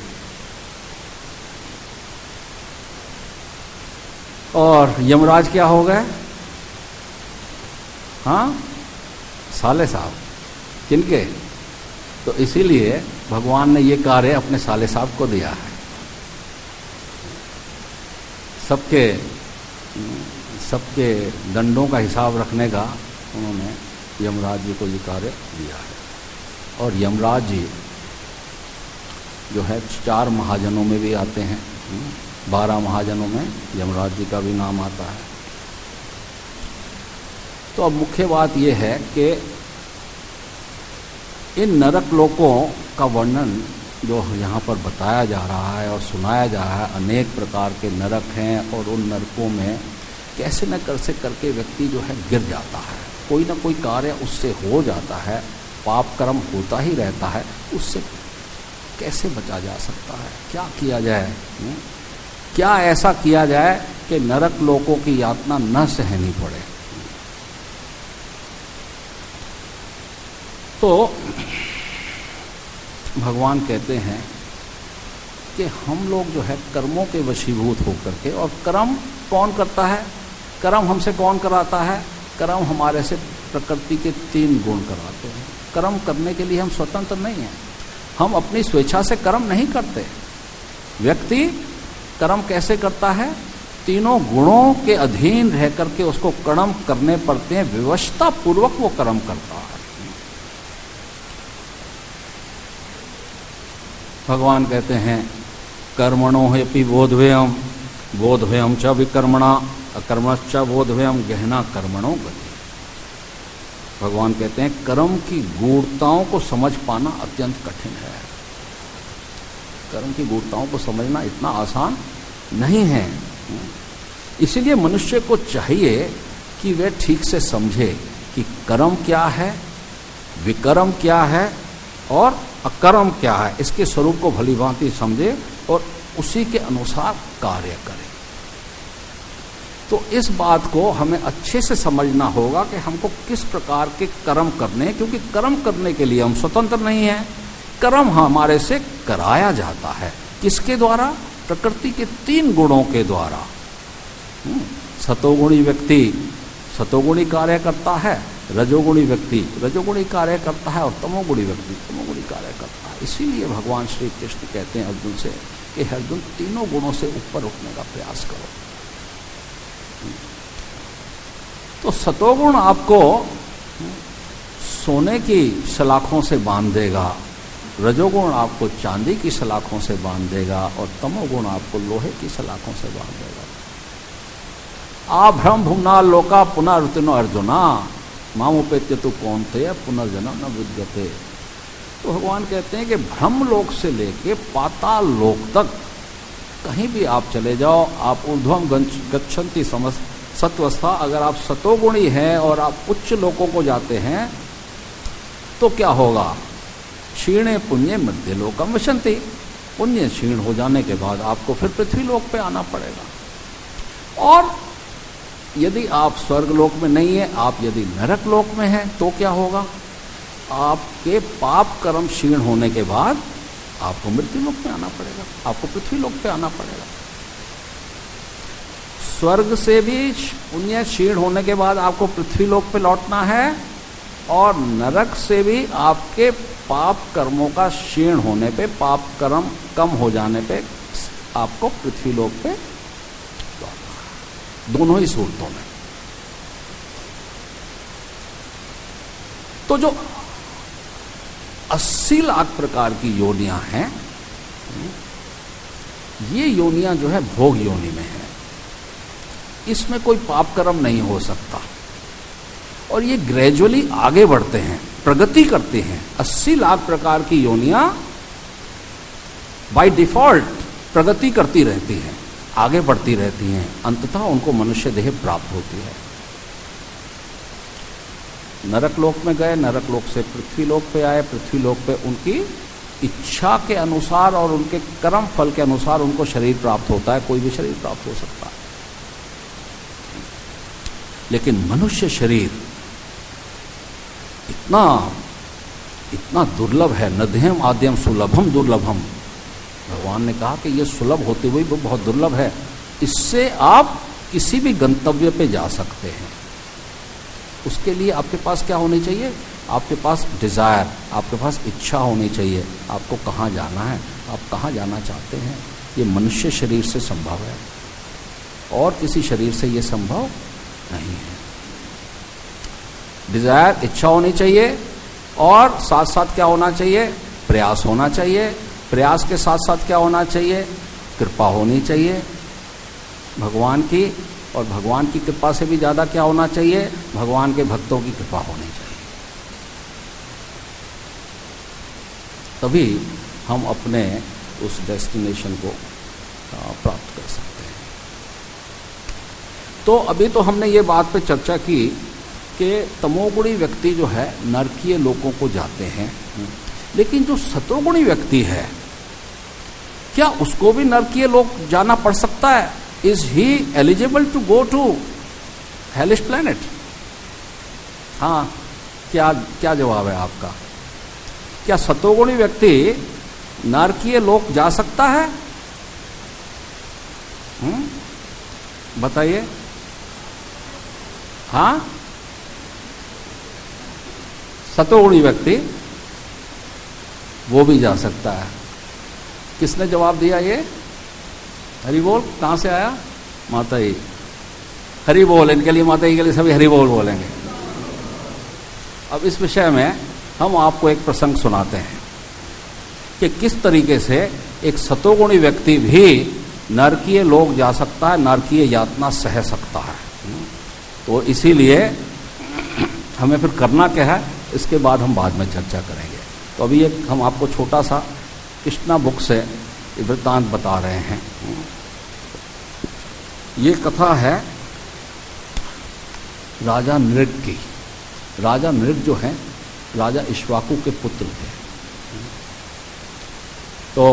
और यमराज क्या हो गए? हाँ, साले साहब। किनके? तो इसीलिए भगवान ने ये कार्य अपने साले साहब को दिया है। सबके दंडों का हिसाब रखने का उन्होंने यमराज जी को ये कार्य दिया है। और यमराज जी जो है 4 महाजनों में भी आते हैं। 12 महाजनों में यमराज जी का भी नाम आता है। तो अब मुख्य बात यह है कि इन नरक लोकों का वर्णन जो यहाँ पर बताया जा रहा है और सुनाया जा रहा है, अनेक प्रकार के नरक हैं और उन नरकों में कैसे न कैसे करके व्यक्ति जो है गिर जाता है। कोई ना कोई कार्य उससे हो जाता है, पाप कर्म होता ही रहता है। उससे कैसे बचा जा सकता है? क्या किया जाए? क्या ऐसा किया जाए कि नरक लोकों की यातना न सहनी पड़े? तो भगवान कहते हैं कि हम लोग जो है कर्मों के वशीभूत होकर के, और कर्म कौन करता है? कर्म हमसे कौन कराता है? कर्म हमारे से प्रकृति के 3 गुण कराते हैं। कर्म करने के लिए हम स्वतंत्र नहीं हैं। हम अपनी स्वेच्छा से कर्म नहीं करते। व्यक्ति कर्म कैसे करता है? 3 गुणों के अधीन रह करके उसको कर्म करने पड़ते हैं। विवशता पूर्वक वो कर्म करता है। भगवान कहते हैं कर्मणो हेपि बोधव्यम बोधव्यम च विकर्मणा अकर्मश्च बोधव्यम गहना कर्मणो गति। भगवान कहते हैं कर्म की गूढ़ताओं को समझ पाना अत्यंत कठिन है। कर्म की गूढ़ताओं को समझना इतना आसान नहीं है। इसीलिए मनुष्य को चाहिए कि वह ठीक से समझे कि कर्म क्या है, विकर्म क्या है और अकर्म क्या है। इसके स्वरूप को भली भांति समझे और उसी के अनुसार कार्य करे। तो इस बात को हमें अच्छे से समझना होगा कि हमको किस प्रकार के कर्म करने हैं, क्योंकि कर्म करने के लिए हम स्वतंत्र नहीं हैं। कर्म हमारे से कराया जाता है। किसके द्वारा? प्रकृति के 3 गुणों के द्वारा। सतोगुणी व्यक्ति सतोगुणी कार्य करता है, रजोगुणी व्यक्ति रजोगुणी कार्य करता है और तमोगुणी व्यक्ति तमोगुणी कार्य करता है। इसीलिए भगवान श्री कृष्ण कहते हैं अर्जुन से कि अर्जुन तीनों गुणों से ऊपर उठने का प्रयास करो। तो सतोगुण आपको सोने की सलाखों से बांध देगा, रजोगुण आपको चांदी की सलाखों से बांध देगा और तमोगुण आपको लोहे की सलाखों से बांध देगा। आभ्रम भुम्ना लोका पुनरुत्थिनो अर्जुना मामुपेत्य तो कौन्तेय पुनर्जन्म न विद्यते। तो भगवान कहते हैं कि ब्रह्म लोक से लेके पाताल लोक तक कहीं भी आप चले जाओ, आप ऊर्ध्वम गच्छन्ति सत्वस्था, अगर आप सतोगुणी हैं और आप उच्च लोकों को जाते हैं तो क्या होगा? क्षीणे पुण्य मध्य लोकम विशंति, पुण्य क्षीण हो जाने के बाद आपको फिर पृथ्वी लोक पे आना पड़ेगा। और यदि आप स्वर्ग लोक में नहीं है, आप यदि नरक लोक में हैं तो क्या होगा? आपके पाप कर्म क्षीण होने के बाद आपको मृत्यु लोक में आना पड़ेगा, आपको पृथ्वी लोक पे आना पड़ेगा। स्वर्ग से भी पुण्य क्षीण होने के बाद आपको पृथ्वी लोक पे लौटना है और नरक से भी आपके पाप कर्मों का क्षीण होने पे, पाप कर्म कम हो जाने पे आपको पृथ्वी लोक पे लौटना है, दोनों ही सूरतों में। तो जो 80 लाख प्रकार की योनियां हैं, ये योनियां जो है भोग योनि में है, इसमें कोई पाप कर्म नहीं हो सकता और ये ग्रेजुअली आगे बढ़ते हैं, प्रगति करते हैं। 80 लाख प्रकार की योनियां बाय डिफॉल्ट प्रगति करती रहती हैं, आगे बढ़ती रहती हैं, अंततः उनको मनुष्य देह प्राप्त होती है। नरक लोक में गए, नरक लोक से पृथ्वी लोक पे आए, पृथ्वी लोक पे उनकी इच्छा के अनुसार और उनके कर्म फल के अनुसार उनको शरीर प्राप्त होता है, कोई भी शरीर प्राप्त हो सकता है। लेकिन मनुष्य शरीर इतना दुर्लभ है, नध्यम आद्यम सुलभम दुर्लभम। भगवान ने कहा कि ये सुलभ होते हुए भी बहुत दुर्लभ है, इससे आप किसी भी गंतव्य पे जा सकते हैं। उसके लिए आपके पास क्या होनी चाहिए? आपके पास डिज़ायर, आपके पास इच्छा होनी चाहिए, आपको कहाँ जाना है, आप कहाँ जाना चाहते हैं। ये मनुष्य शरीर से संभव है और किसी शरीर से ये संभव नहीं है। डिजायर, इच्छा होनी चाहिए और साथ साथ क्या होना चाहिए? प्रयास होना चाहिए। प्रयास के साथ साथ क्या होना चाहिए? कृपा होनी चाहिए भगवान की, और भगवान की कृपा से भी ज़्यादा क्या होना चाहिए? भगवान के भक्तों की कृपा होनी चाहिए। तभी हम अपने उस डेस्टिनेशन को प्राप्त कर सकते हैं। तो अभी तो हमने ये बात पे चर्चा की कि तमोगुणी व्यक्ति जो है नरकीय लोकों को जाते हैं, लेकिन जो सतोगुणी व्यक्ति है क्या उसको भी नरकीय लोक जाना पड़ सकता है? Is he eligible to go to hellish planet? हाँ, क्या जवाब है आपका? क्या सतोगुणी व्यक्ति नरकीय लोक जा सकता है? बताइए। हाँ, सतोगुणी व्यक्ति वो भी जा सकता है। किसने जवाब दिया ये? हरि बोल। कहाँ से आया? माता जी। हरि बोल। इनके लिए, माता जी के लिए सभी हरि बोल बोलेंगे। अब इस विषय में हम आपको एक प्रसंग सुनाते हैं कि किस तरीके से एक सतोगुणी व्यक्ति भी नरकीय लोक जा सकता है, नरकीय यातना सह सकता है। तो इसीलिए हमें फिर करना क्या है, इसके बाद हम बाद में चर्चा करेंगे। तो अभी एक हम आपको छोटा सा कृष्णा बुक से वृत्तांत बता रहे हैं। ये कथा है राजा नृग की। राजा नृग जो हैं राजा इक्ष्वाकु के पुत्र थे। तो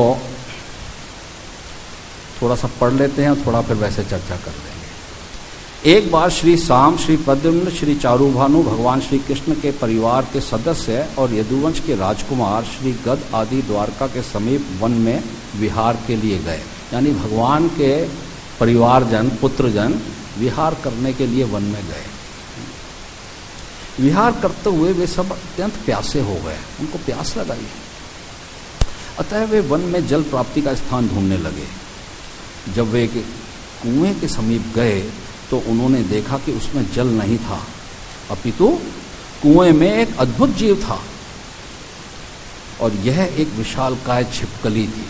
थोड़ा सा पढ़ लेते हैं, थोड़ा फिर वैसे चर्चा कर लेंगे। एक बार श्री साम, श्री प्रद्युम्न, श्री चारुभानु भगवान श्री कृष्ण के परिवार के सदस्य और यदुवंश के राजकुमार श्री गद आदि द्वारका के समीप वन में विहार के लिए गए। यानी भगवान के परिवारजन, पुत्रजन विहार करने के लिए वन में गए। विहार करते हुए वे सब अत्यंत प्यासे हो गए, उनको प्यास लगाई। अतः वे वन में जल प्राप्ति का स्थान ढूंढने लगे। जब वे कुएं के समीप गए तो उन्होंने देखा कि उसमें जल नहीं था, अपितु कुएं में एक अद्भुत जीव था, और यह एक विशालकाय छिपकली थी।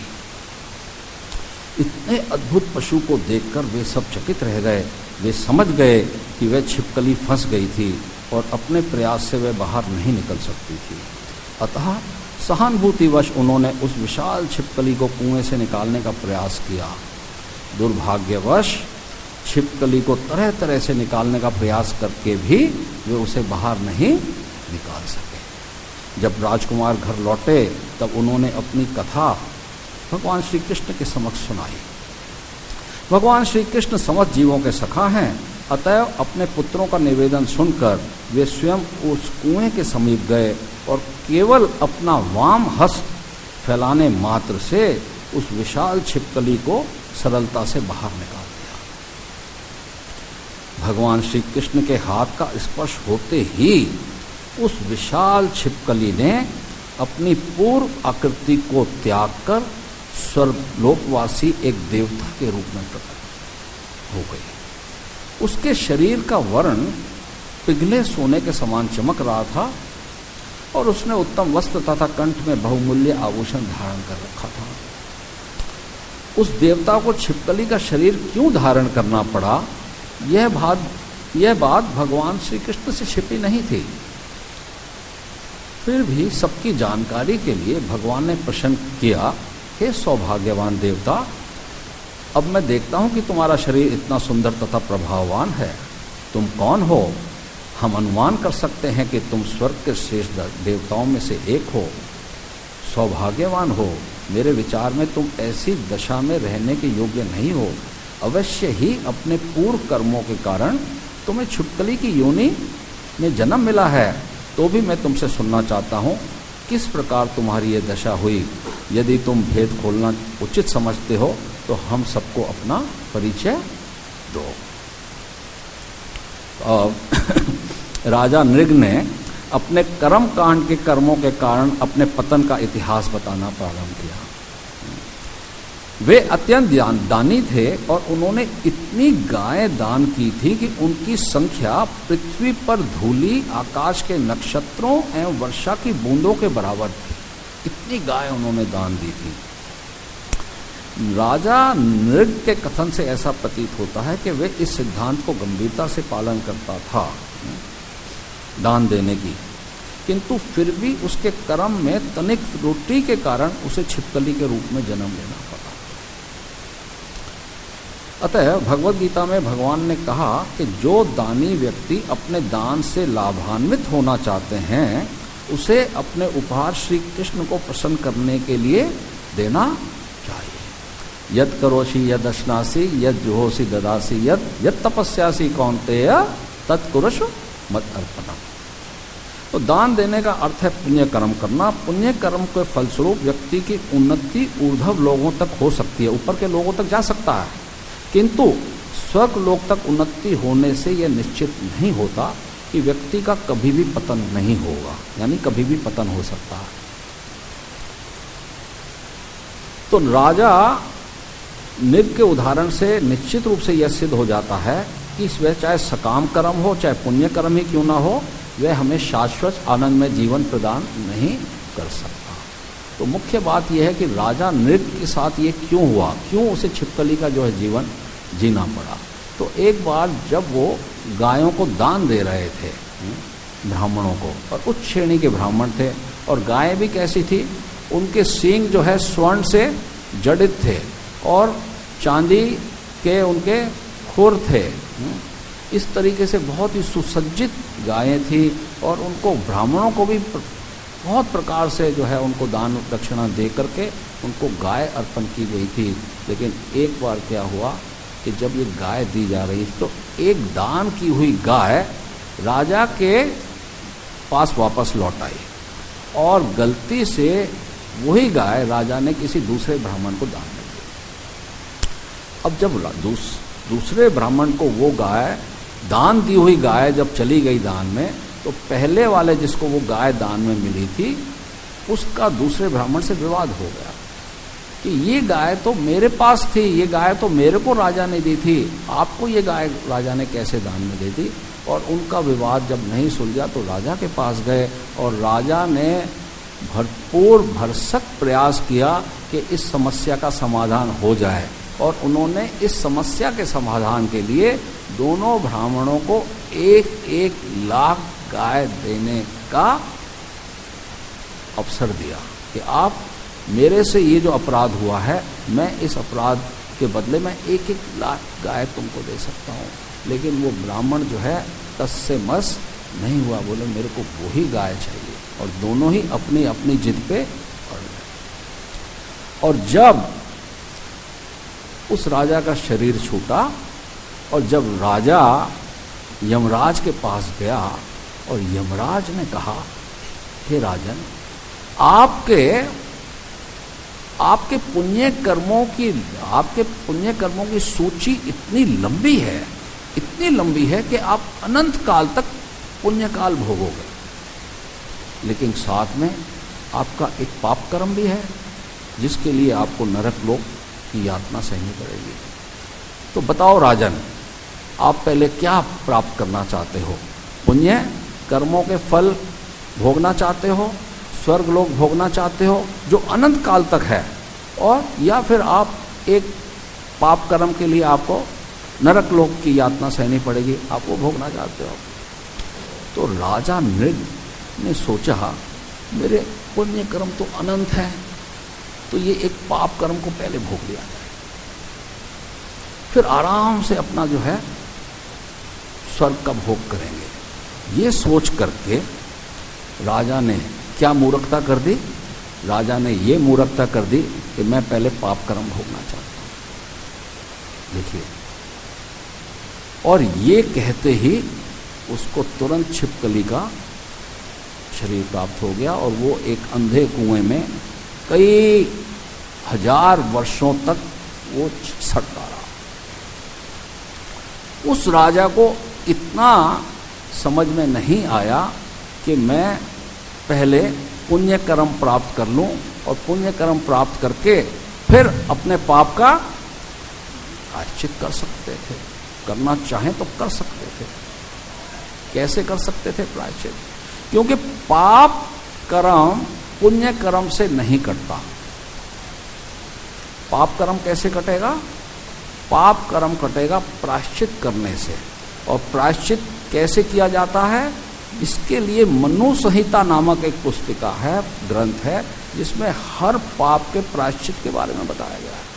इतने अद्भुत पशु को देखकर वे सब चकित रह गए। वे समझ गए कि वह छिपकली फंस गई थी और अपने प्रयास से वह बाहर नहीं निकल सकती थी। अतः सहानुभूतिवश उन्होंने उस विशाल छिपकली को कुएं से निकालने का प्रयास किया। दुर्भाग्यवश छिपकली को तरह तरह से निकालने का प्रयास करके भी वे उसे बाहर नहीं निकाल सके। जब राजकुमार घर लौटे तब उन्होंने अपनी कथा भगवान श्री कृष्ण के समक्ष सुनाई। भगवान श्री कृष्ण समस्त जीवों के सखा हैं, अतएव अपने पुत्रों का निवेदन सुनकर वे स्वयं उस कुएं के समीप गए और केवल अपना वाम हस्त फैलाने मात्र से उस विशाल छिपकली को सरलता से बाहर निकाल दिया। भगवान श्री कृष्ण के हाथ का स्पर्श होते ही उस विशाल छिपकली ने अपनी पूर्व आकृति को त्याग कर स्वर्गलोकवासी एक देवता के रूप में प्रकट हो गई। उसके शरीर का वर्ण पिघले सोने के समान चमक रहा था और उसने उत्तम वस्त्र तथा कंठ में बहुमूल्य आभूषण धारण कर रखा था। उस देवता को छिपकली का शरीर क्यों धारण करना पड़ा, यह बात भगवान श्री कृष्ण से छिपी नहीं थी। फिर भी सबकी जानकारी के लिए भगवान ने प्रश्न किया, हे सौभाग्यवान देवता, अब मैं देखता हूं कि तुम्हारा शरीर इतना सुंदर तथा प्रभाववान है। तुम कौन हो? हम अनुमान कर सकते हैं कि तुम स्वर्ग के श्रेष्ठ देवताओं में से एक हो। सौभाग्यवान हो। मेरे विचार में तुम ऐसी दशा में रहने के योग्य नहीं हो। अवश्य ही अपने पूर्व कर्मों के कारण तुम्हें छिपकली की योनि में जन्म मिला है। तो भी मैं तुमसे सुनना चाहता हूँ, किस प्रकार तुम्हारी यह दशा हुई। यदि तुम भेद खोलना उचित समझते हो तो हम सबको अपना परिचय दो। राजा नृग ने अपने कर्म कांड के कर्मों के कारण अपने पतन का इतिहास बताना प्रारंभ किया। वे अत्यंत दानी थे और उन्होंने इतनी गायें दान की थी कि उनकी संख्या पृथ्वी पर धूली आकाश के नक्षत्रों एवं वर्षा की बूंदों के बराबर थी। इतनी गाय उन्होंने दान दी थी। राजा नृग के कथन से ऐसा प्रतीत होता है कि वे इस सिद्धांत को गंभीरता से पालन करता था दान देने की, किंतु फिर भी उसके कर्म में तनिक त्रुटि के कारण उसे छिपकली के रूप में जन्म लेना पड़ा। अतः भगवद गीता में भगवान ने कहा कि जो दानी व्यक्ति अपने दान से लाभान्वित होना चाहते हैं उसे अपने उपहार श्री कृष्ण को प्रसन्न करने के लिए देना चाहिए। यद करोषि यद अश्नासी यद जुहोसी ददासी यद तपस्यासी कौन्तेय तत्कुरुषु मत अर्पणम। तो दान देने का अर्थ है पुण्य कर्म करना। पुण्य कर्म के फलस्वरूप व्यक्ति की उन्नति ऊर्ध्व लोगों तक हो सकती है, ऊपर के लोगों तक जा सकता है, किंतु स्वर्ग लोक तक उन्नति होने से यह निश्चित नहीं होता कि व्यक्ति का कभी भी पतन नहीं होगा, यानी कभी भी पतन हो सकता है। तो राजा नृग के उदाहरण से निश्चित रूप से यह सिद्ध हो जाता है कि वह चाहे सकाम कर्म हो चाहे पुण्य कर्म ही क्यों ना हो, वह हमें शाश्वत आनंद में जीवन प्रदान नहीं कर सकता। तो मुख्य बात यह है कि राजा नृग के साथ ये क्यों हुआ, क्यों उसे छिपकली का जो है जीवन जीना पड़ा। तो एक बार जब वो गायों को दान दे रहे थे ब्राह्मणों को, और उच्च श्रेणी के ब्राह्मण थे, और गायें भी कैसी थी, उनके सींग जो है स्वर्ण से जड़ित थे और चांदी के उनके खुर थे। इस तरीके से बहुत ही सुसज्जित गायें थी और उनको ब्राह्मणों को भी बहुत प्रकार से जो है उनको दान दक्षिणा दे करके उनको गाय अर्पण की गई थी। लेकिन एक बार क्या हुआ कि जब ये गाय दी जा रही तो एक दान की हुई गाय राजा के पास वापस लौट आई और गलती से वही गाय राजा ने किसी दूसरे ब्राह्मण को दान कर दी। अब जब दूसरे ब्राह्मण को वो गाय, दान दी हुई गाय जब चली गई दान में, तो पहले वाले जिसको वो गाय दान में मिली थी उसका दूसरे ब्राह्मण से विवाद हो गया कि ये गाय तो मेरे पास थी, ये गाय तो मेरे को राजा ने दी थी, आपको ये गाय राजा ने कैसे दान में दे दी। और उनका विवाद जब नहीं सुलझा तो राजा के पास गए और राजा ने भरपूर भरसक प्रयास किया कि इस समस्या का समाधान हो जाए। और उन्होंने इस समस्या के समाधान के लिए दोनों ब्राह्मणों को 1-1 लाख गाय देने का अवसर दिया कि आप मेरे से ये जो अपराध हुआ है, मैं इस अपराध के बदले में 1-1 लाख गाय तुमको दे सकता हूँ। लेकिन वो ब्राह्मण जो है तस से मस नहीं हुआ, बोले मेरे को वही गाय चाहिए। और दोनों ही अपनी अपनी जिद पे अड़ गए। और जब उस राजा का शरीर छूटा और जब राजा यमराज के पास गया और यमराज ने कहा हे राजन, आपके पुण्य कर्मों की सूची इतनी लंबी है कि आप अनंत काल तक पुण्य काल भोगोगे, लेकिन साथ में आपका एक पाप कर्म भी है जिसके लिए आपको नरक लोक की यातना सहनी पड़ेगी। तो बताओ राजन, आप पहले क्या प्राप्त करना चाहते हो? पुण्य कर्मों के फल भोगना चाहते हो, स्वर्ग लोक भोगना चाहते हो जो अनंत काल तक है, और या फिर आप एक पाप कर्म के लिए आपको नरक लोक की यातना सहनी पड़ेगी, आप वो भोगना चाहते हो? तो राजा नृग ने सोचा मेरे पुण्य कर्म तो अनंत है, तो ये एक पाप कर्म को पहले भोग लिया जाए, फिर आराम से अपना जो है स्वर्ग का भोग करेंगे। ये सोच करके राजा ने क्या मूर्खता कर दी? राजा ने ये मूर्खता कर दी कि मैं पहले पाप कर्म भोगना चाहता हूं। देखिए, और ये कहते ही उसको तुरंत छिपकली का शरीर प्राप्त हो गया और वो एक अंधे कुएं में कई हजार वर्षों तक वो सड़ता रहा। उस राजा को इतना समझ में नहीं आया कि मैं पहले पुण्य कर्म प्राप्त कर लूं और पुण्य कर्म प्राप्त करके फिर अपने पाप का प्रायश्चित कर सकते थे, करना चाहें तो कर सकते थे। कैसे कर सकते थे प्रायश्चित? क्योंकि पाप कर्म पुण्य कर्म से नहीं कटता। पाप कर्म कैसे कटेगा? पाप कर्म कटेगा प्रायश्चित करने से। और प्रायश्चित कैसे किया जाता है? इसके लिए मनु संहिता नामक एक पुस्तिका है, ग्रंथ है, जिसमें हर पाप के प्रायश्चित के बारे में बताया गया है।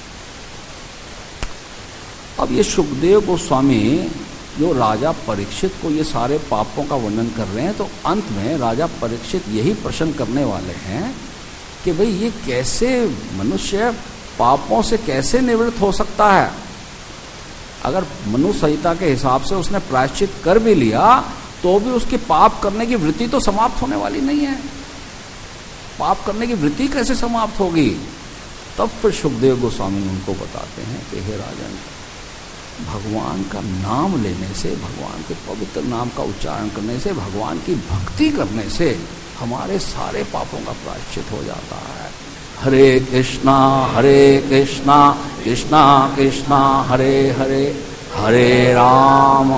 अब ये सुखदेव गोस्वामी जो राजा परीक्षित को ये सारे पापों का वर्णन कर रहे हैं, तो अंत में राजा परीक्षित यही प्रश्न करने वाले हैं कि भाई ये कैसे मनुष्य पापों से कैसे निवृत्त हो सकता है? अगर मनु संहिता के हिसाब से उसने प्रायश्चित कर भी लिया तो भी उसकी पाप करने की वृत्ति तो समाप्त होने वाली नहीं है। पाप करने की वृत्ति कैसे समाप्त होगी? तब फिर सुखदेव गोस्वामी उनको बताते हैं कि हे राजन, भगवान का नाम लेने से, भगवान के पवित्र नाम का उच्चारण करने से, भगवान की भक्ति करने से हमारे सारे पापों का प्रायश्चित हो जाता है। हरे कृष्णा कृष्णा कृष्णा हरे हरे, हरे राम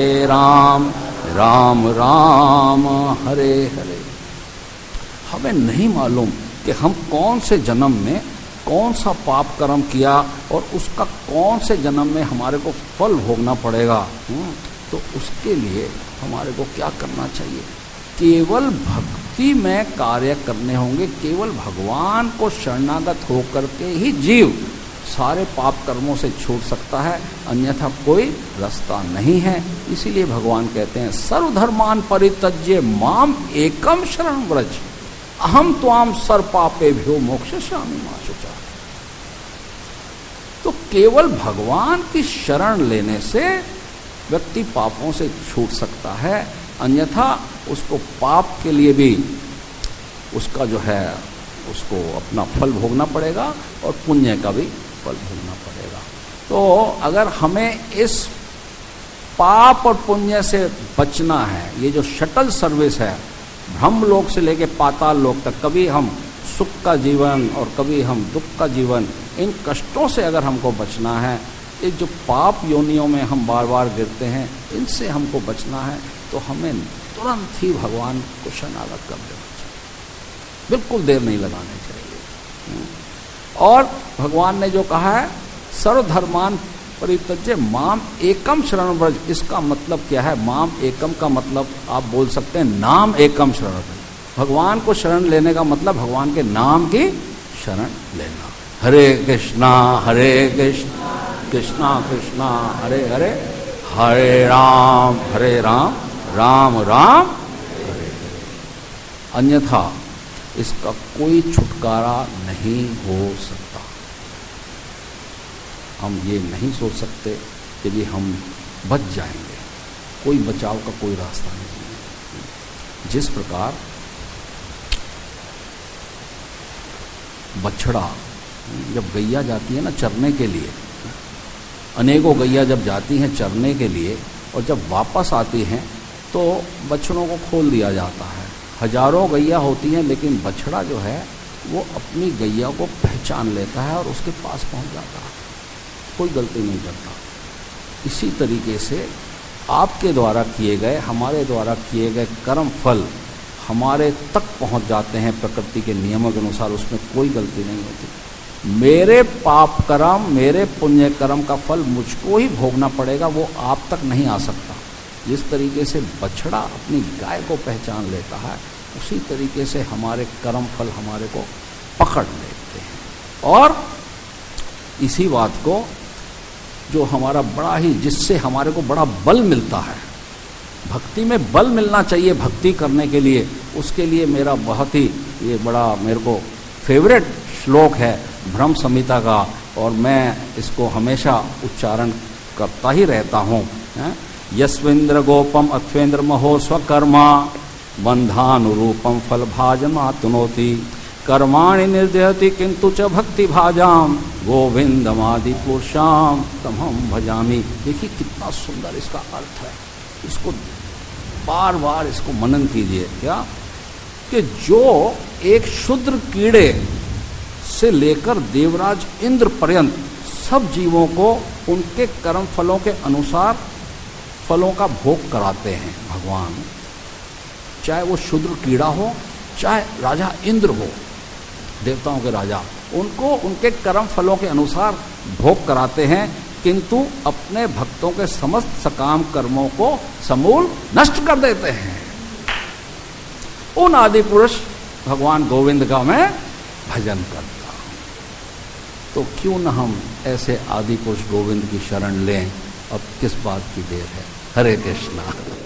राम राम हरे हरे। हमें नहीं मालूम कि हम कौन से जन्म में कौन सा पाप कर्म किया और उसका कौन से जन्म में हमारे को फल भोगना पड़ेगा। तो उसके लिए हमारे को क्या करना चाहिए? केवल भक्ति में कार्य करने होंगे। केवल भगवान को शरणागत होकर के ही जीव सारे पाप कर्मों से छूट सकता है, अन्यथा कोई रास्ता नहीं है। इसीलिए भगवान कहते हैं सर्वधर्मान परित्यज्य माम एकम शरण व्रज अहम त्वाम सर्व पापेभ्यो मोक्षयिष्यामि मा शुचा। तो केवल भगवान की शरण लेने से व्यक्ति पापों से छूट सकता है, अन्यथा उसको पाप के लिए भी उसका जो है उसको अपना फल भोगना पड़ेगा और पुण्य का भी फल भोगना पड़ेगा। तो अगर हमें इस पाप और पुण्य से बचना है, ये जो शटल सर्विस है ब्रह्मलोक से लेके पाताल लोक तक, कभी हम सुख का जीवन और कभी हम दुख का जीवन, इन कष्टों से अगर हमको बचना है, ये जो पाप योनियों में हम बार बार गिरते हैं, इनसे हमको बचना है, तो हमें तुरंत ही भगवान को शरणागत कर देना चाहिए, बिल्कुल देर नहीं लगानी चाहिए। और भगवान ने जो कहा है सर्वधर्मान परित्यज्य माम एकम शरण व्रज, इसका मतलब क्या है? माम एकम का मतलब आप बोल सकते हैं नाम एकम शरण व्रज। भगवान को शरण लेने का मतलब भगवान के नाम की शरण लेना। हरे कृष्णा कृष्णा कृष्णा हरे हरे, हरे राम राम राम हरे हरे। अन्यथा इसका कोई छुटकारा नहीं हो सकता। हम ये नहीं सोच सकते कि जी हम बच जाएंगे, कोई बचाव का कोई रास्ता नहीं है। जिस प्रकार बछड़ा जब गैया जाती है ना चरने के लिए, अनेकों गैया जब जाती हैं चरने के लिए और जब वापस आती हैं तो बछड़ों को खोल दिया जाता है। हजारों गैया होती हैं, लेकिन बछड़ा जो है वो अपनी गैया को पहचान लेता है और उसके पास पहुंच जाता है, कोई गलती नहीं करता। इसी तरीके से आपके द्वारा किए गए, हमारे द्वारा किए गए कर्म फल हमारे तक पहुंच जाते हैं प्रकृति के नियमों के अनुसार, उसमें कोई गलती नहीं होती। मेरे पाप कर्म, मेरे पुण्य कर्म का फल मुझको ही भोगना पड़ेगा, वो आप तक नहीं आ सकता। जिस तरीके से बछड़ा अपनी गाय को पहचान लेता है, उसी तरीके से हमारे कर्म फल हमारे को पकड़ लेते हैं। और इसी बात को जो हमारा बड़ा ही, जिससे हमारे को बड़ा बल मिलता है, भक्ति में बल मिलना चाहिए भक्ति करने के लिए, उसके लिए मेरा बहुत ही ये बड़ा मेरे को फेवरेट श्लोक है ब्रह्म संहिता का, और मैं इसको हमेशा उच्चारण करता ही रहता हूँ। यस्वेन्द्र गोपम अथवेन्द्र महो स्वकर्मा बंधानुरूपम फल भाजमातुनोति कर्माणि निर्दयति किंतु च भक्ति भाजाम गोविंदमादि पुरुषाम तमहम भजामि। देखिए कितना सुंदर इसका अर्थ है, इसको बार बार इसको मनन कीजिए। क्या कि जो एक क्षुद्र कीड़े से लेकर देवराज इंद्र पर्यंत सब जीवों को उनके कर्म फलों के अनुसार फलों का भोग कराते हैं भगवान, चाहे वो क्षुद्र कीड़ा हो चाहे राजा इंद्र हो, देवताओं के राजा, उनको उनके कर्म फलों के अनुसार भोग कराते हैं, किंतु अपने भक्तों के समस्त सकाम कर्मों को समूल नष्ट कर देते हैं। उन आदि पुरुष भगवान गोविंद का मैं भजन करता हूं। तो क्यों न हम ऐसे आदि पुरुष गोविंद की शरण लें, अब किस बात की देर है। हरे कृष्णा।